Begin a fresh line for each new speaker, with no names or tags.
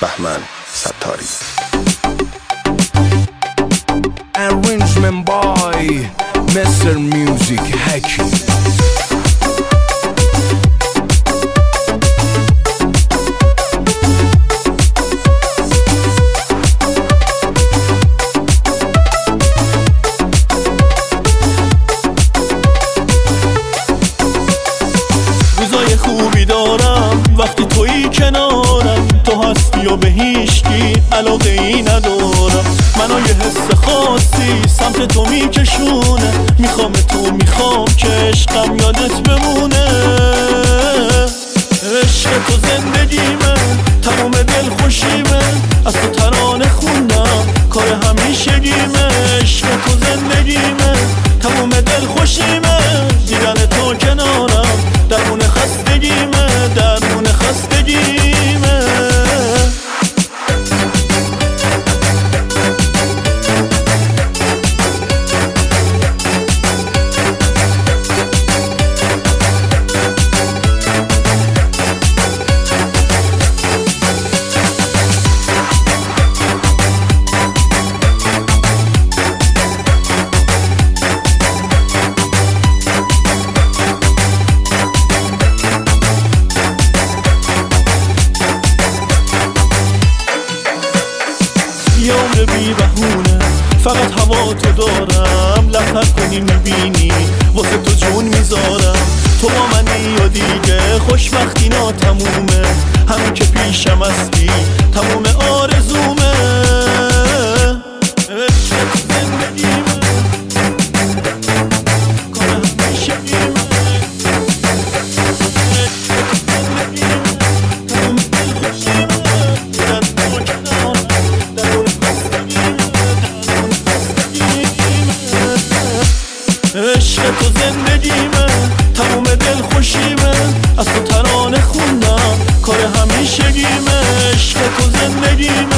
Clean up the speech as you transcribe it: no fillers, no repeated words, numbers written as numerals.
بهمن ستاری.
Arrangement by Mr. Music Hacky.
روزای خوبی دارم وقتی تویی کنارم، تو هستی و به هیچکی علاقه ای ندارم. منو یه حس خاصی سمت تو میکشونه، میخوام میخوام که عشقم یادت بمونه. عشق تو زندگیمه، تمام دل خوشیمه، از تو ترانه خوندم کار همیشگیمه. عشق تو زندگیمه، تمام دل خوشیمه، دیدن تو کنارم درمون خستگیمه، درمون خستگیمه. یه عمر بی بهونه فقط هوا تو دارم، لبخند کنی میبینی واسه تو جون میذارم. تو با منی یا دیگه خوشبختی ناتمومه، همین که پیشم هستی تموم آرزومه. عشق تو زندگیمه، کار همیشگیمه. عشق تو زندگیمه، تمام دل خوشیمه، از تو ترانه خوندم کار همیشگیمه. عشق تو زندگیمه،